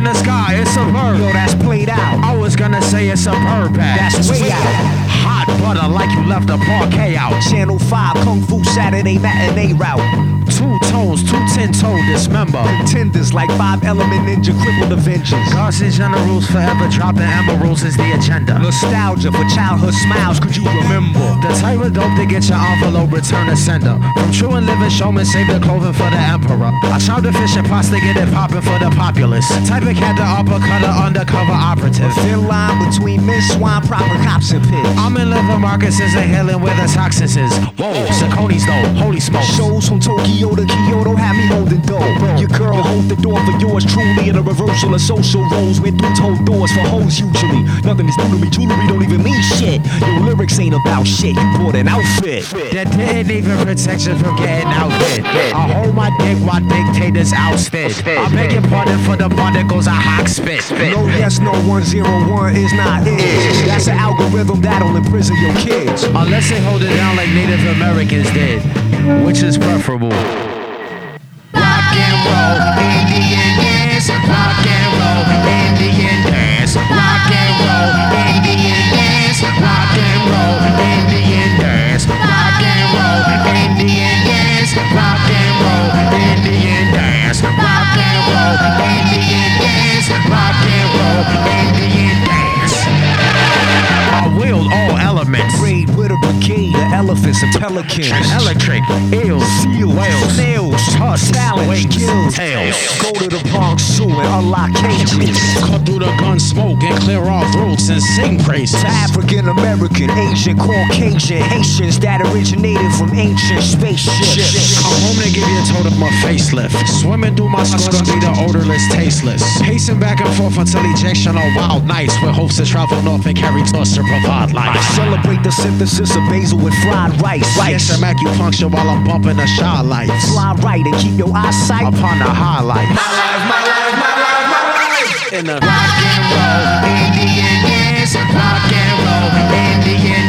the sky, it's a bird. Yo, that's played out. I was gonna say it's a bird bag. That's way out. Hot butter like you left a parquet out. Channel 5, Kung Fu Saturday matinee route. Two tones, two 10-toe dismember. Contenders like 5 Element Ninja, crippled Avengers. Gods and generals forever dropping emeralds is the agenda. Nostalgia for childhood smiles, could you remember? The type of dope to get your envelope, return a sender. From true and living showmen, save the clothing for the emperor. I chop the fish and pasta, get it poppin' for the populace. Type of cat, the uppercutter, undercover operative. Thin line between men, swine, proper cops and pigs. I'm in living markets, is a healing where the toxins is. Whoa, Saucony's though, holy smokes. Shows from Tokyo to Kyoto have me holding dough. Your girl hold the door for yours truly in a reversal of social roles. With dudes hold doors for hoes usually. Nothing is new to me, jewelry don't even mean shit. Your lyrics ain't about shit, you bought an outfit that didn't even protect you from getting outfit. I hold my dick while dictators outspit. I beg your pardon for the particles I hawk spit. No yes, no 101 is not it. That's an algorithm that'll imprison your kids. Unless they hold it down like Native Americans did, which is preferable. Rock and roll, Indian dance. Rock and roll, Indian dance. Rock and roll, Indian dance. Rock and roll, Indian dance. Rock and roll, Indian dance. Rock and roll, Indian dance. Rock and roll, Indian dance. Rock and roll, Indian dance. I wield all elements. Raid with a brigade of elephants and pelicans. Electric, eels, seals, whales, snails, tusks, talons, wings, gills, tails. Go to the Bronx Zoo and unlock cages. Cut through the gun smoke and clear our throats and sing praises. To African American, Asian, Caucasian, Haitians that originated from ancient spaceships. I'm home to give you a totem a facelift. Swimming through my skull to be the odorless, tasteless. Pacing back and forth until ejection on wild nights with hopes to travel north and carry tours to provide life. Celebrate the synthesis of basil with fried rice. Yes, some acupuncture while I'm bumping the shy lights. Fly right and keep your eyesight upon the highlight. My life, my life, my life, my life. In the rock and roll, Indian dance. Rock and roll, Indian